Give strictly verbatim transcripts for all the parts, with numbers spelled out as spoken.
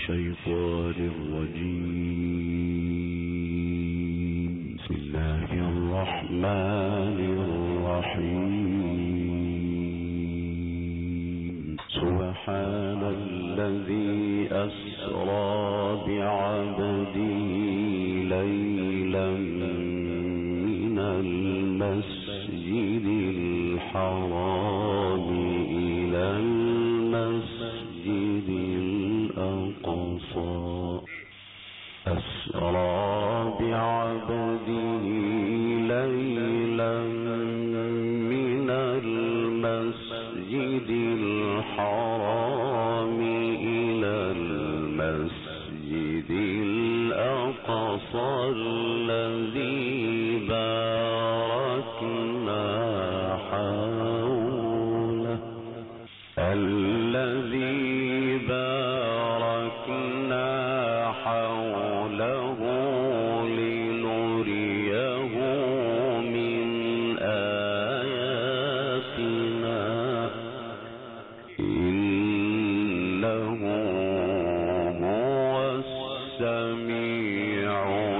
الشيطان الرجيم. بسم الله الرحمن الرحيم. سبحان الذي أسرى بعبده ليلا من المسجد الحرام إلى المسجد الأقصى. أسرى بعبده ليلا من المسجد الحرام إلى المسجد الأقصى الذي باركنا حوله الذي باركنا حوله لنريه من آياتنا إنه هو السميع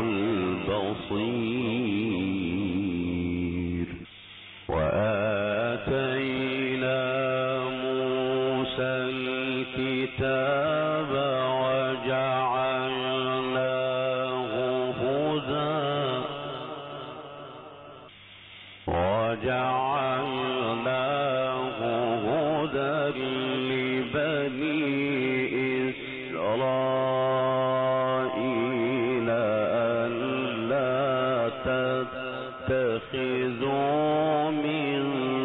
البصير. وآتينا موسى الكتاب وجعلناه هدى وجعلناه هدى لبني إسرائيل ألا تتخذوا من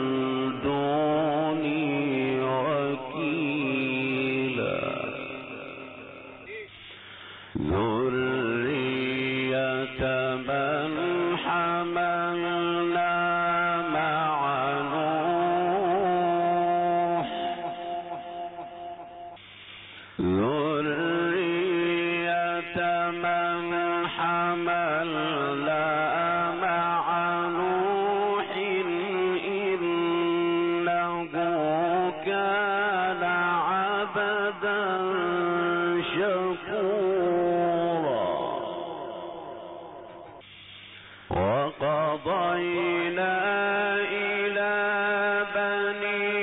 دوني وكيلا ذرية من حملنا مع نوح ذرية من حملنا مع نوح إنه كان عبدا شكورا. وقضينا إلى بني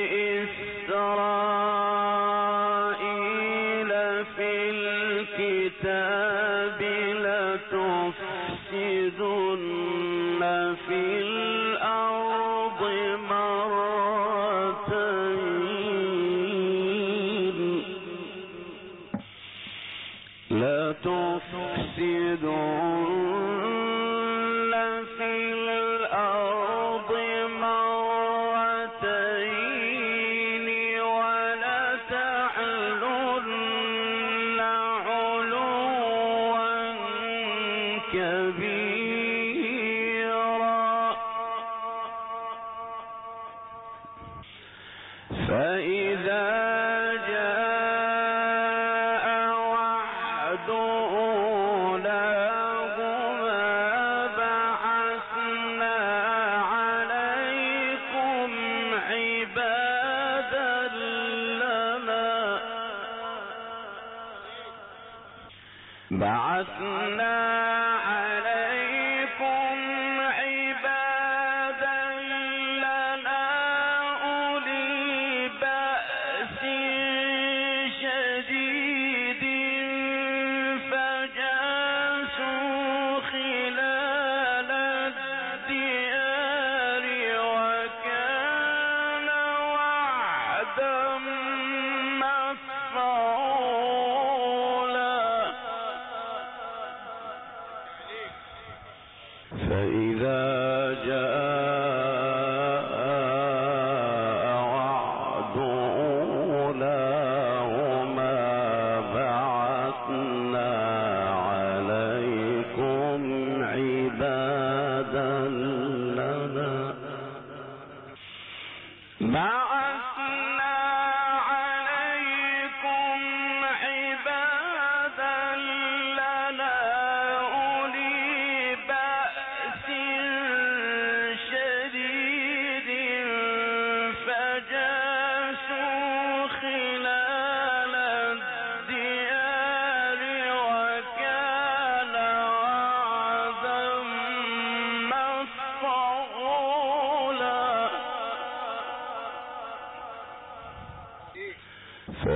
إسرائيل في الكتاب لتفسدن في الأرض مرتين لتفسدن في الأرض مرتين ولتعلن علوا كبيرا. فإذا جاء وعد أولاهما بعثنا عليكم عبادا لنا بعثنا عليكم عبادا لنا أولي بأس شديد فجاسوا خلال الديار وكان وعدا مفعولا.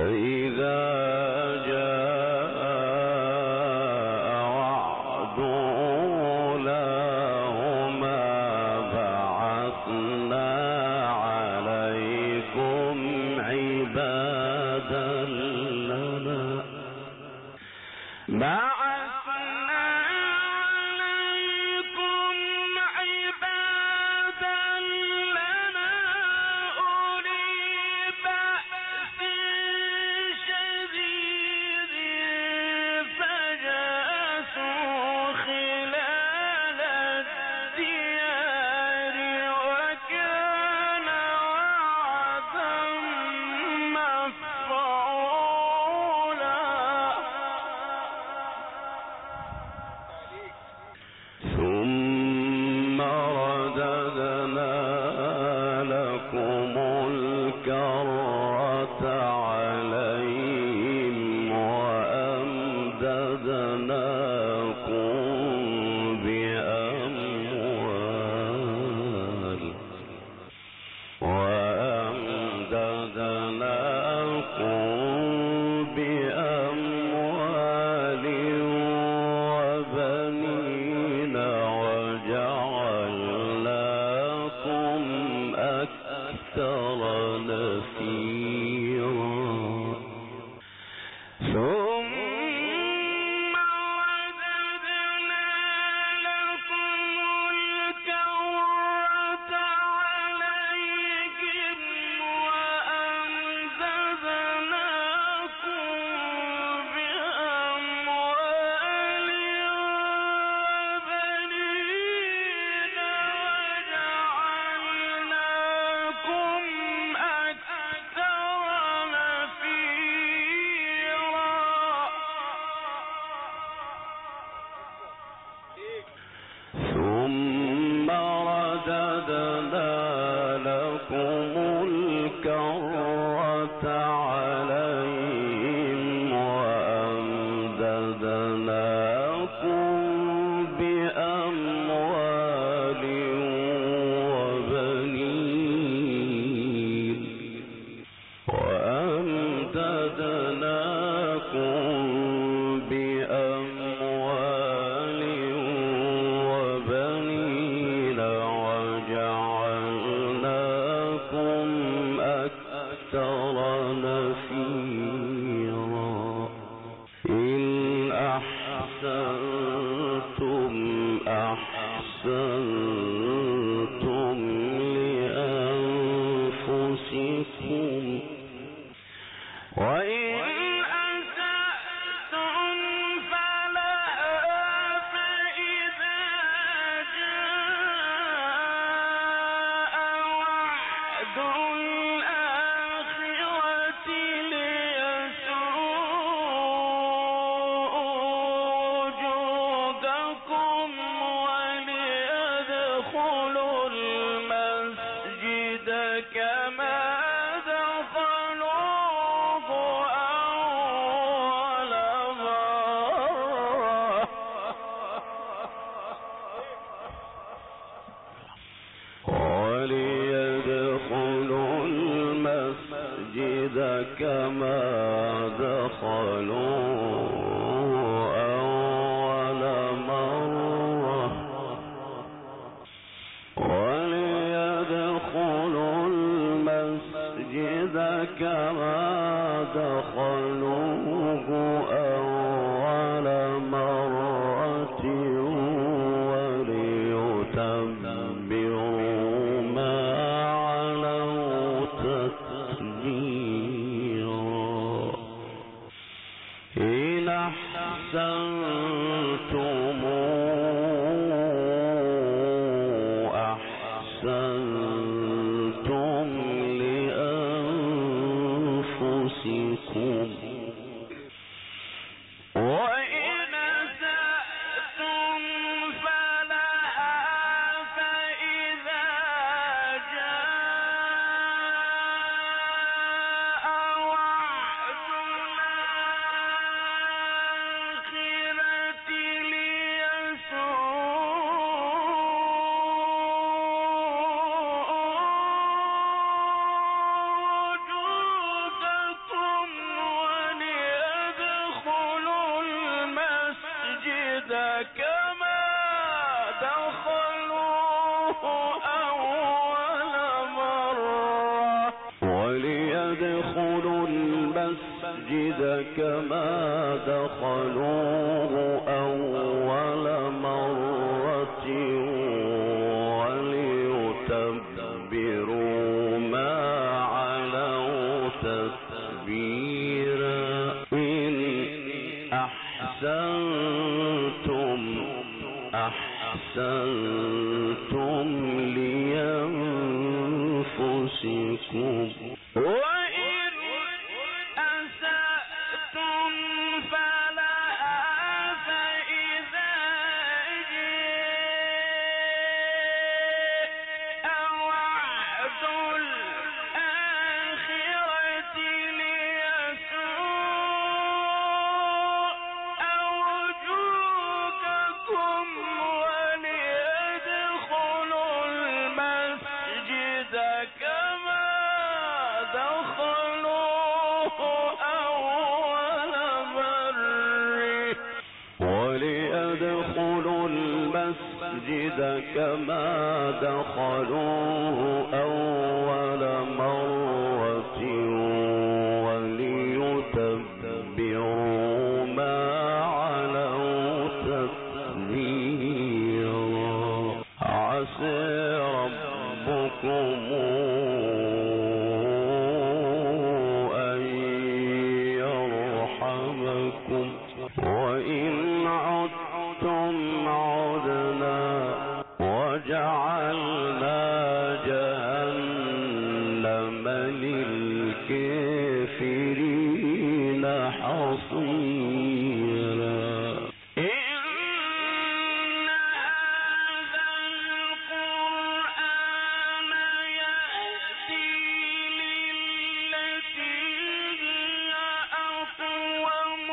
الآخرة كما دخلوه أول مرة وليدخلوا المسجد كما دخلوه أول مرة وليتبروا ما علوا تتبيرا إن أحسنتم أحسنتم لأنفسكم وإن أسأتم فلها فإذا جاء وعد الآخرة ليسوء وجوهكم وليدخلوا المسجد كما دخلوه أول مرة وليدخلوا المسجد كما دخلوه أول مرة وليتبروا ما علوا تتبيرا عسى ربكم أن يرحمكم وإن عدتم عدنا وجعلنا جهنم للكافرين حصيرا إن هذا القرآن يهدي للتي هي أقوم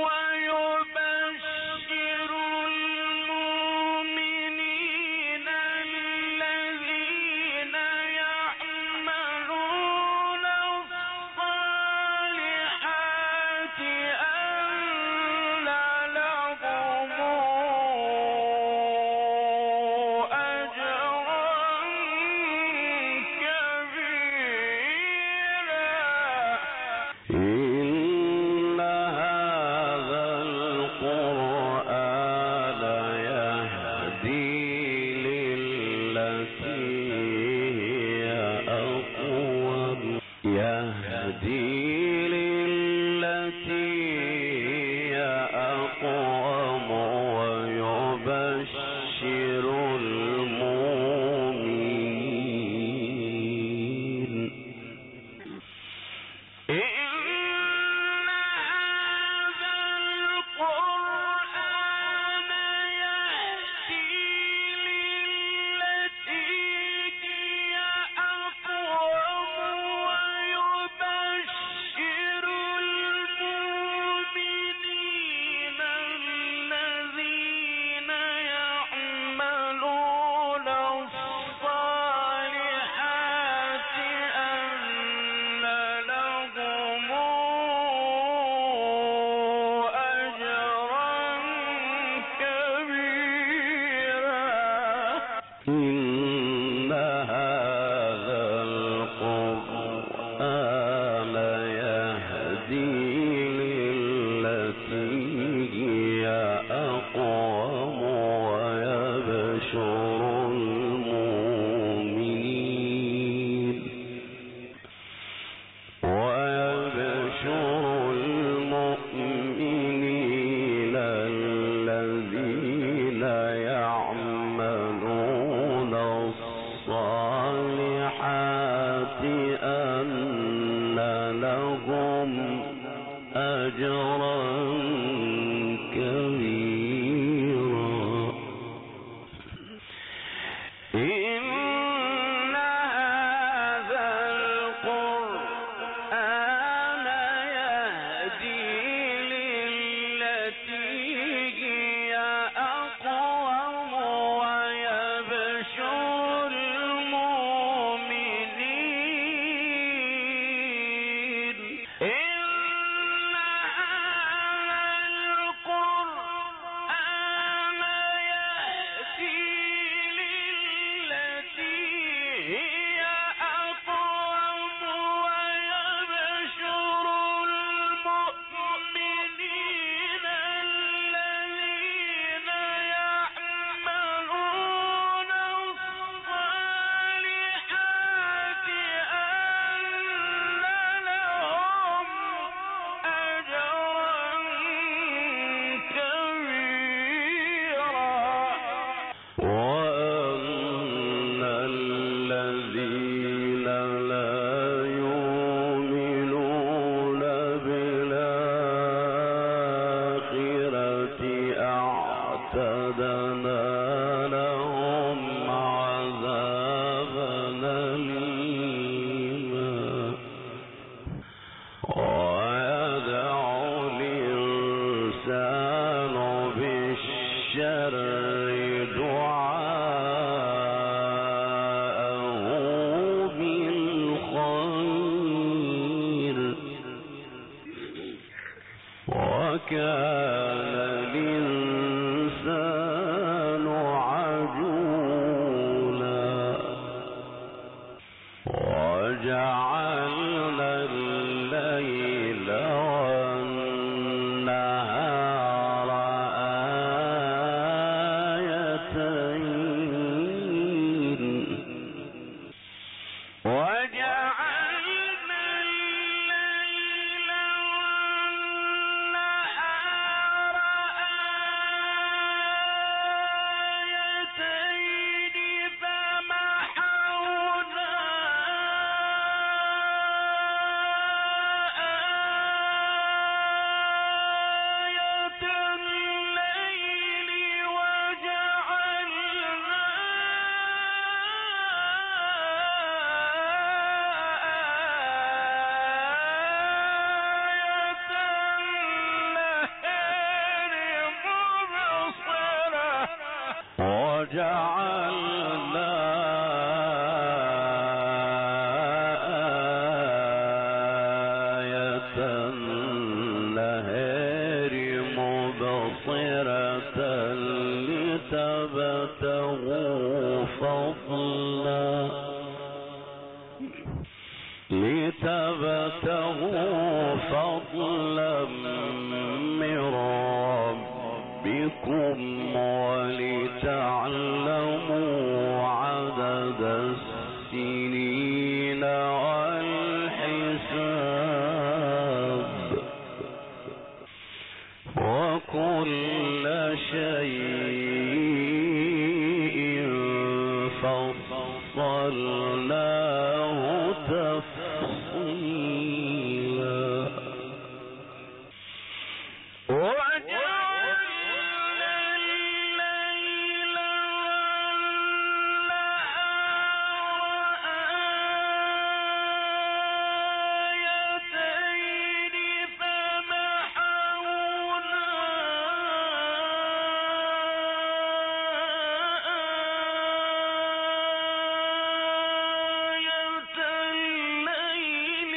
ويبشر المؤمنين الذين يعملون الصالحات أن لهم أجرا كبيرا إن هذا القرآن يهدي للتي هي أقوم يهدي للتي هي أقوم ويبشر المؤمنين إن هذا القرآن يهدي للتي هي أقوم ويبشر المؤمنين الذين يعملون الصالحات أن لهم أجرا كبيرا إن هذا القرآن يهدي للتي هي أقوم ويبشر المؤمنين ويبشر المؤمنين الذين يعملون الصالحات أن لهم أجرا كبيرا إن هذا القرآن يهدي للتي هي أقوم ويبشر المؤمنين إن هذا وكان الإنسان عجولا وجعلنا الليل والنهار آيتين وجعلنا الليل والنهار آيتين فمحونا آية الليل وجعلنا وجعلنا آية النهار مبصرة لتبتغوا فضلا لتبتغوا فضلا من ربكم ولتعلموا عدد السنين والحساب وكل شيء فصلناه تفصيلا وجعلنا الليل والنهار آيتين فمحونا آية الليل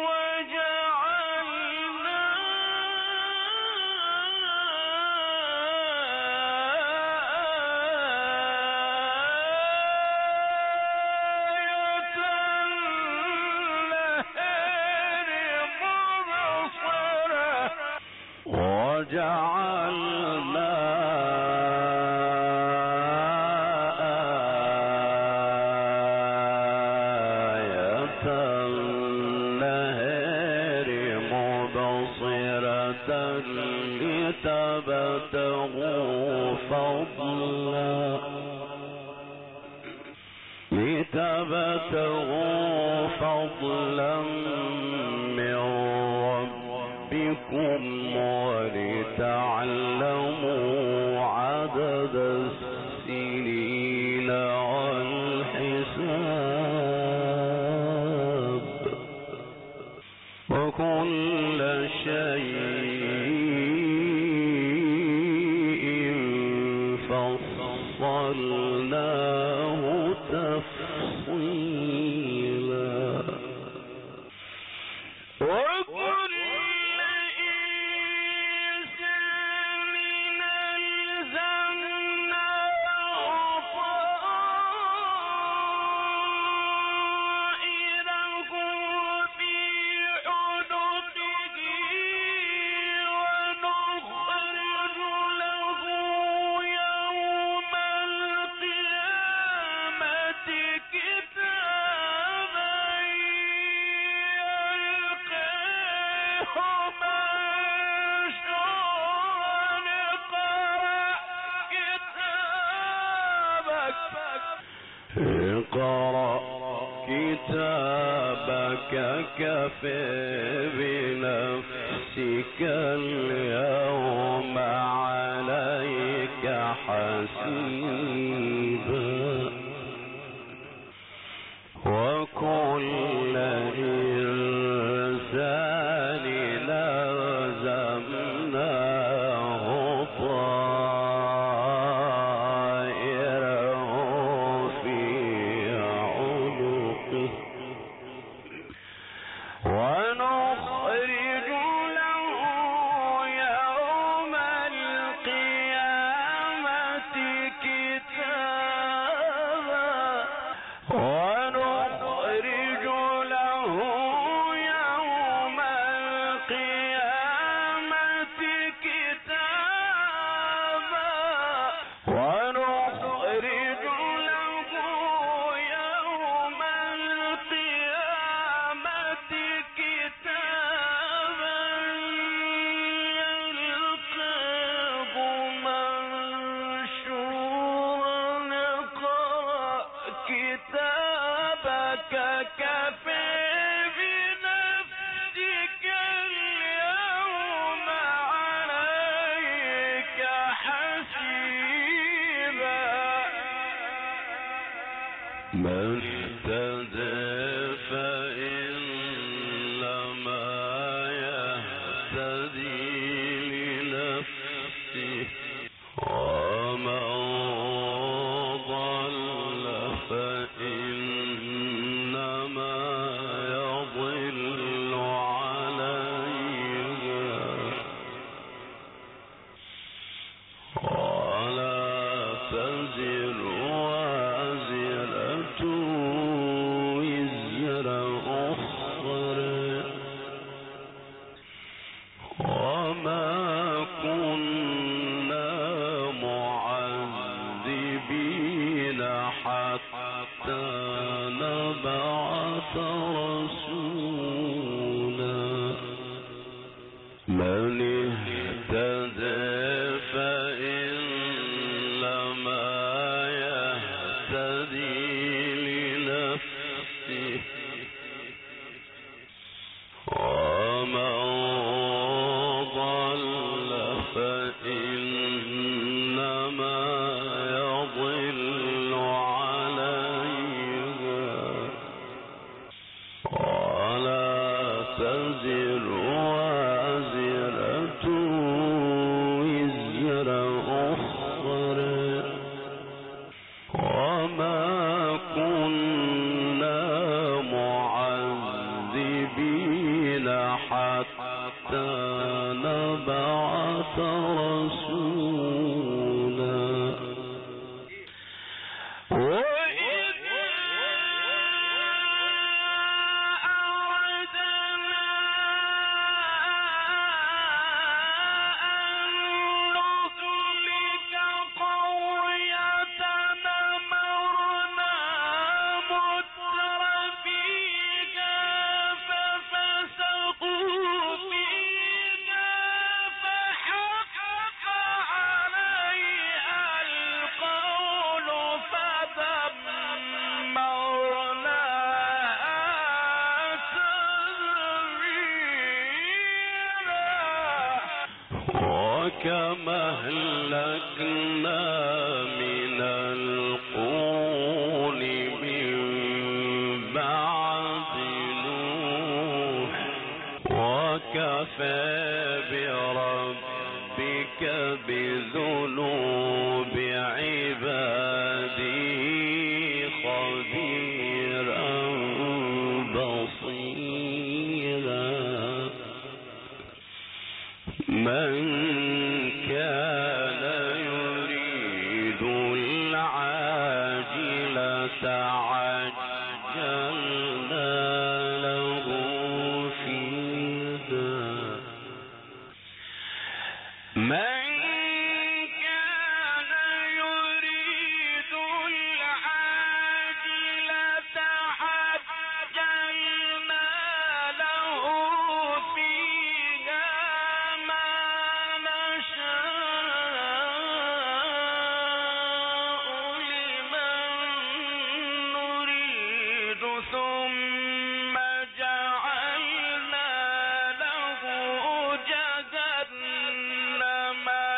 وجعلنا وجعلنا آية النهار مبصرة لتبتغوا فضلا لتبتغوا فضلا من ربكم ولتعلموا عدد السنين والحساب وكل شيء فصلناه تفصيلا وكل إنسان ألزمناه طائره في عنقه ونخرج له يوم القيامة كتابا يلقاه منشورا اقرأ كتابك كفى بنفسك اليوم عليك حسيبا وكل إنسان لازمناه طائره في عنقه ونخرج له يوم من اهتدى فإنما يهتدي لنفسه ومن ضل فإنما يضل عليها ولا تزر وازرة وزر أخرى وما كنا معذبين حتى نبعث رسولا من اهتدى فإنما يهتدي لنفسه ومن ضل فإنما يضل عليها ولا تزر وازرة وزر أخرى وما كنا معذبين حتى نبعث رسولا كما أهلكنا من القرون من بعد نوح وكفى بربك بذنوب عباده خبيرا بصيرا من كان يريد العاجلة عجلنا له فيها من كان يريد العاجلة عجلنا له فيها ما نشاء لمن نريد ثم جعلنا له جهنم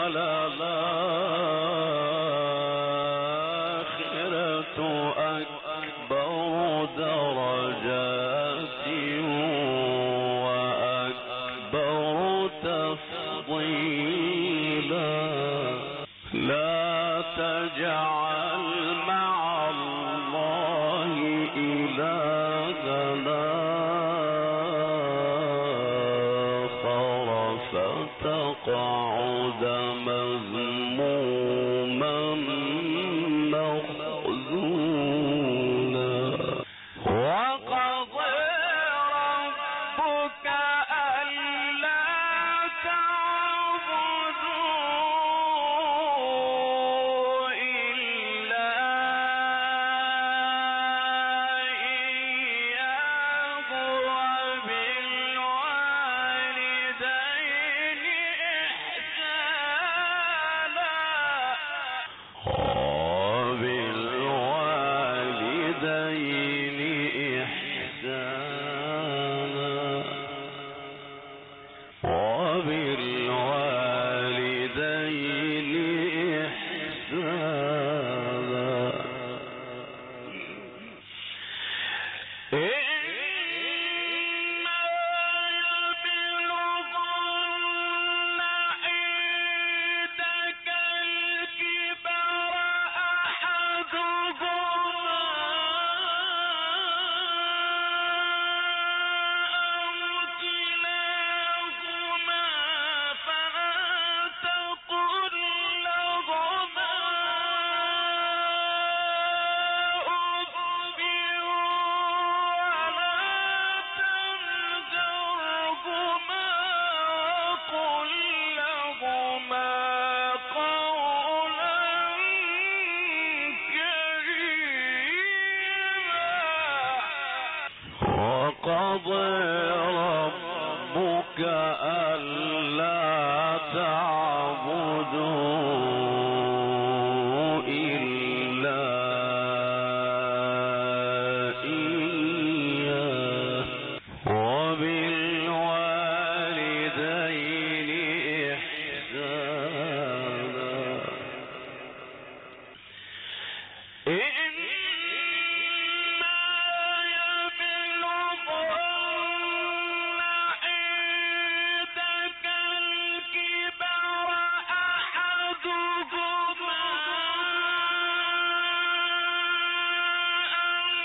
وللآخرة أكبر درجات وأكبر تفضيلا لا تجعل مع الله إلهنا آخر فتقعد مذموما مخذولا وقضى ربك ألا تعبدوا إلا إياه وبالوالدين إحسانا وبالوالدين إحسانا وبالوالدين إحسانا إما يبلغن عندك الكبر أحدهما أو كلاهما فلا تقل لهما أف ولا تنهرهما وقل لهما قولا كريما وقضى ربك ألا تعبدوا إلا إياه وبالوالدين إحسانا إما يبلغن عندك الكبر أحدهما أو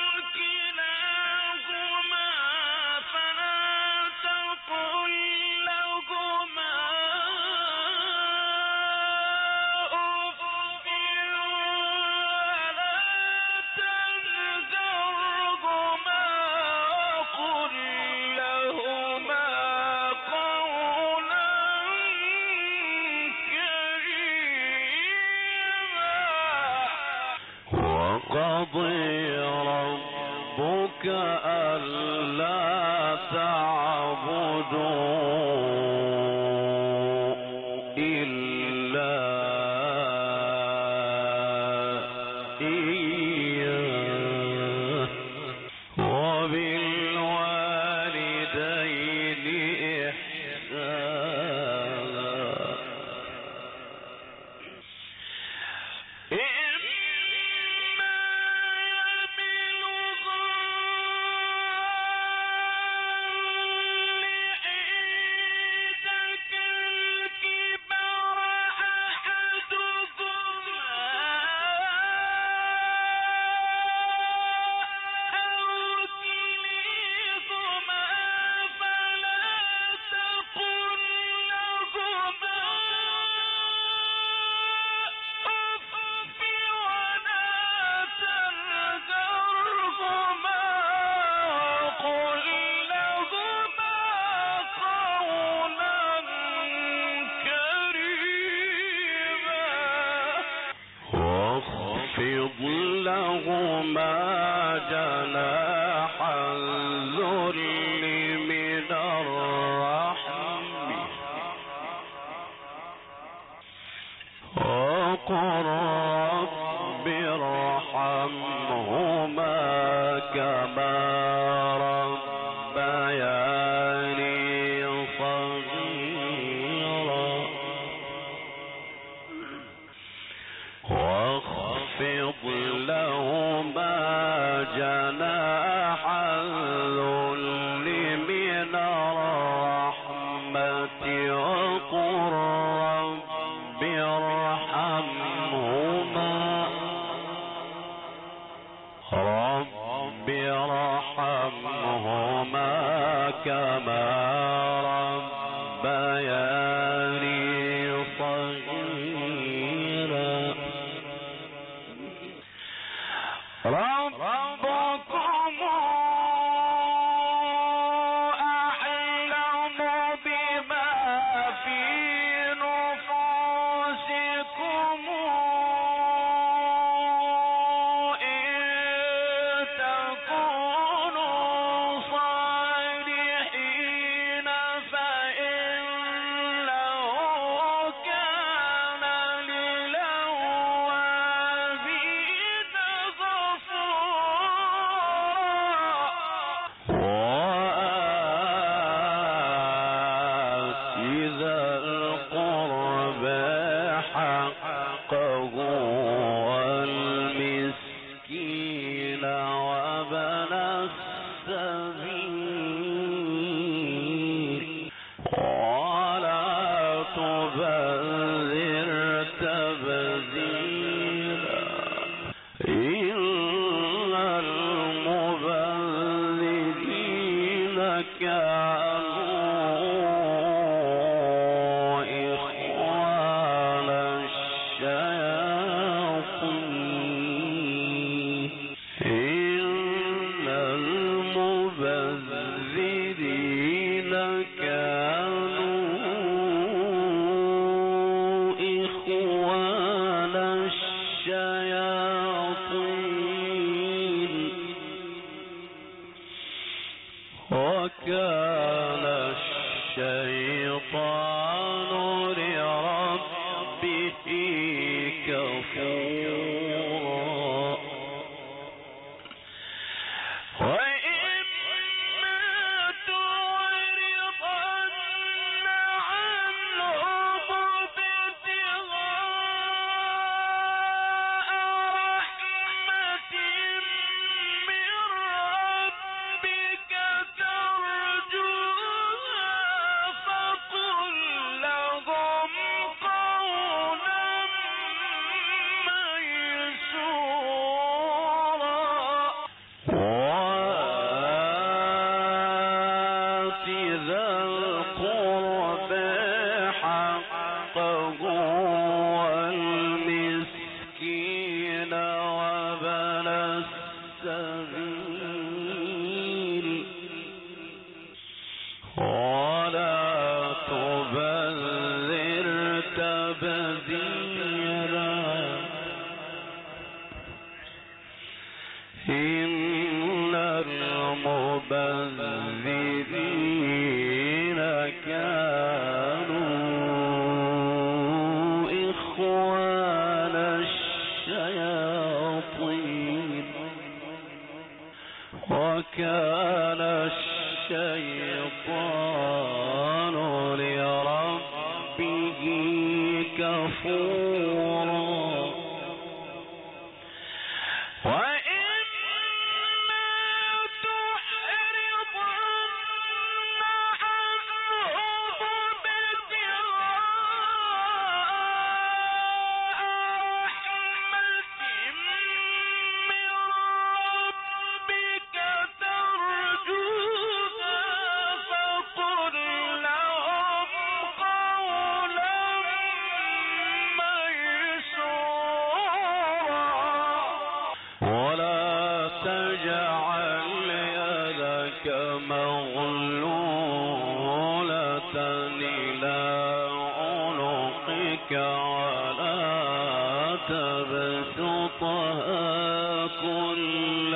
كلاهما فلا تقل لهما أف ولا تنهرهما وقل لهما قولا كريما وقضى ربك ألا تعبدوا إلا إياه وبالوالدين إحسانا إما يبلغن عندك الكبر أحدهما أو كليهما فلا تقل لهما أف ولا تنهرهما وقل لهما قولا كريما واخفض لهما جناح الذل من الرحم وقل رب ارحمهما كما ربياني صغيرا لهما جناح الذل من الرحمة وقل رب ارحمهما رب ارحمهما كما ربياني صغيرا ربكم أعلم بما في نفوسكم إن تكونوا صالحين فإنه كان للأوابين غفورا وآت ذا القربى حقه والمسكين وابن السبيل ولا تبذر تبذيرا إن المبذرين كانوا إخوان الشياطين إن المبذرين كانوا إخوان الشياطين وكان الشيطان لربه كفورا وإما تعرضن عنهم ابتغاء رحمة من ربك ترجوها فقل لهم قولا ميسورا وآت ذا القربى حقه والمسكين وابن السبيل ولا تبذر تبذيرا إن المبذرين كانوا إخوان الشياطين وكان الشيطان لربه كفورا وإما تعرضن عنهم ابتغاء رحمة من ربك ترجوها فقل لهم قولا ميسورا ولا تجعل يدك مغلولة إلى عنقك ولا تبسطها كل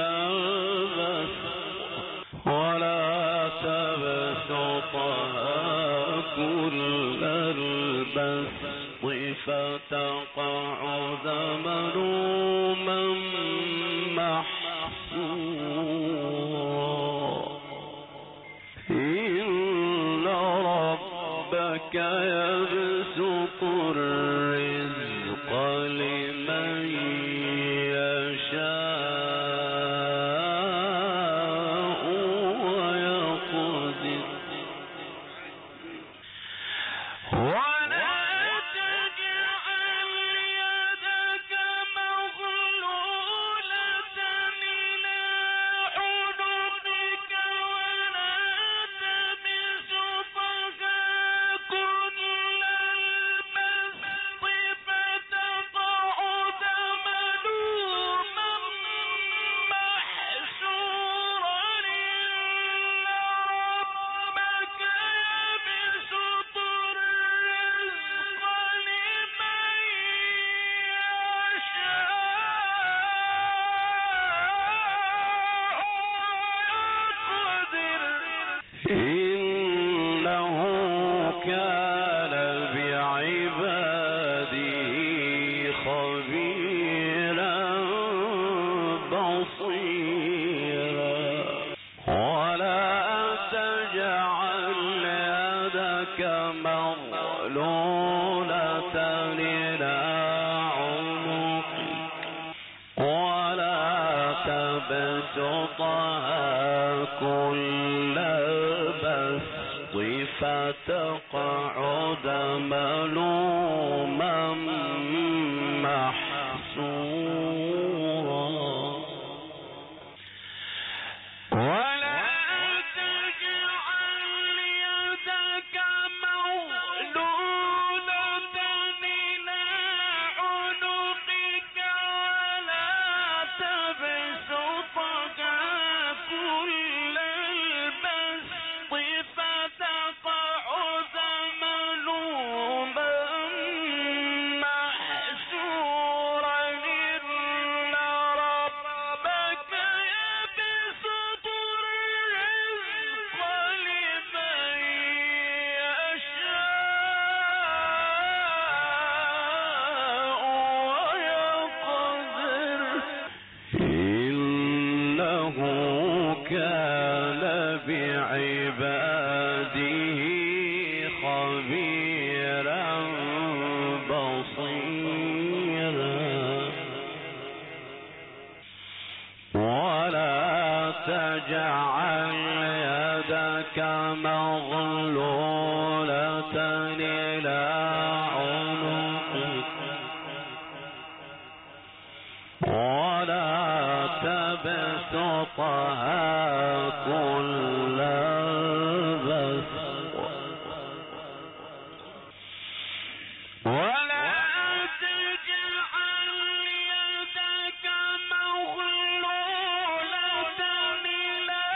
البسط ولا تبسطها كل البسط فتقعد ملوما محسورا إن ربك يبسط الرزق لمن يشاء بصيرا ولا تجعل يدك مغلولة إلى عنقك ولا تبسطها كل البسط فتقعد ملوما محسورا ولا تجعل يدك مغلولة إلى عنقك ولا تبسطها كل البسط فتقعد ملوما محسورا إلا ربك يبسط الرزق لمن يشاء ويقدر إنه كان بعباده خبيرا بصيرا ولا تجعل يدك مغلولة إلى عنقك ولا تبسطها كل البسط ولا تجعل يدك مغلولة إلى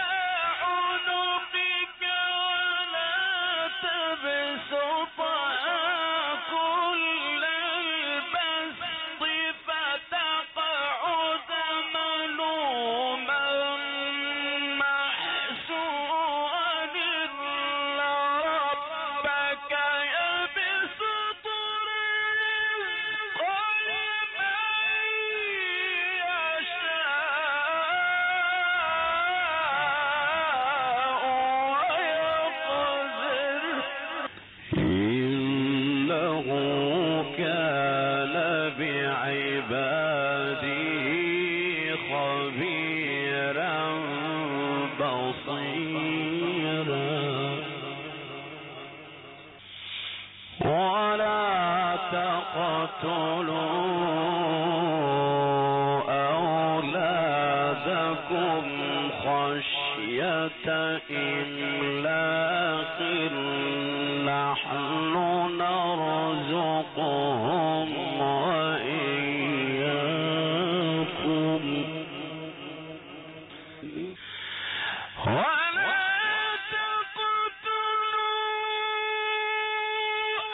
عنقك ولا تبسطها كل البسط فتقعد ملوما محسورا إلا ربك يبسط الرزق لمن يشاء ويقدر إنه كان بعباده خبيرا بصيرا ولا تقتلوا أولادكم خشية إملاق نحن نرزقهم وإياكم ولا تقتلوا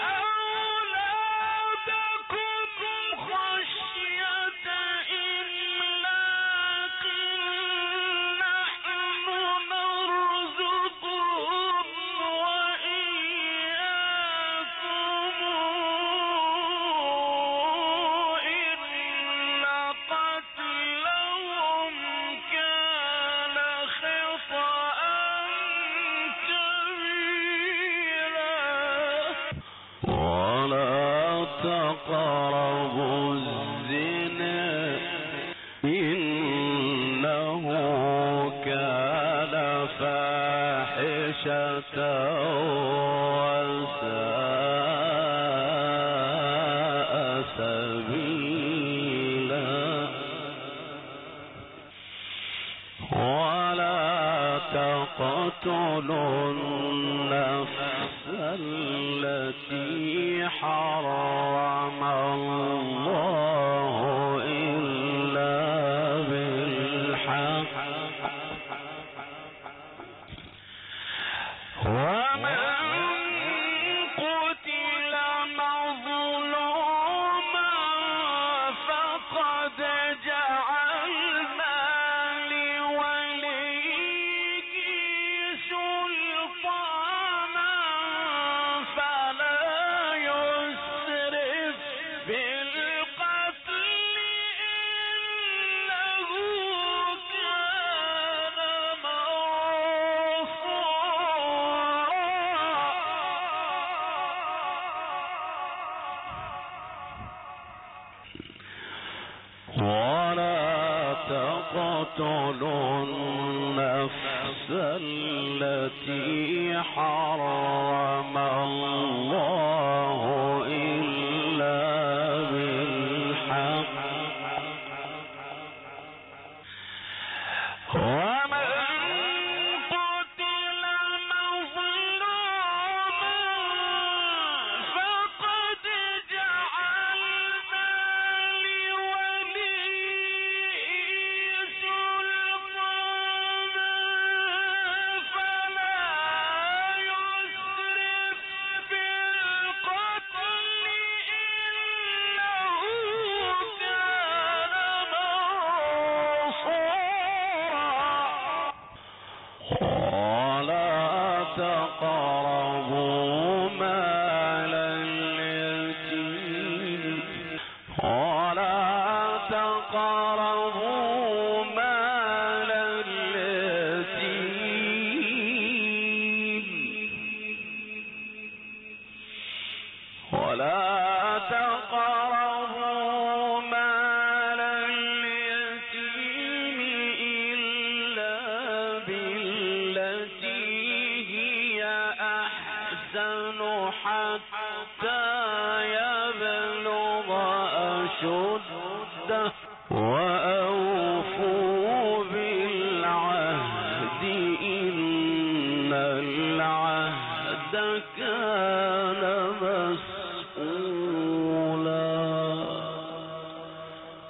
أولادكم خشية إملاق نحن نرزقهم وإياكم إن قتلهم كان خطأ كبيرا ولا تقربوا الزنا إنه كان فاحشة وساء سبيلا ولا تقتلوا النفس التي حرم الله إلا بالحق ومن قتل مظلوما فقد جعلنا لوليه سلطانا فلا يسرف في ولا تقتلوا النفس التي حرم الله إلا بالحق ومن قتل مظلوما فقد جعلنا لوليه سلطانا فلا يسرف في القتل إنه كان منصورا ولا تقربوا مال اليتيم ولا تقربوا مال اليتيم ولا تقربوا مال اليتيم إلا بالتي هي أحسن حتى يبلغ أشده وأوفوا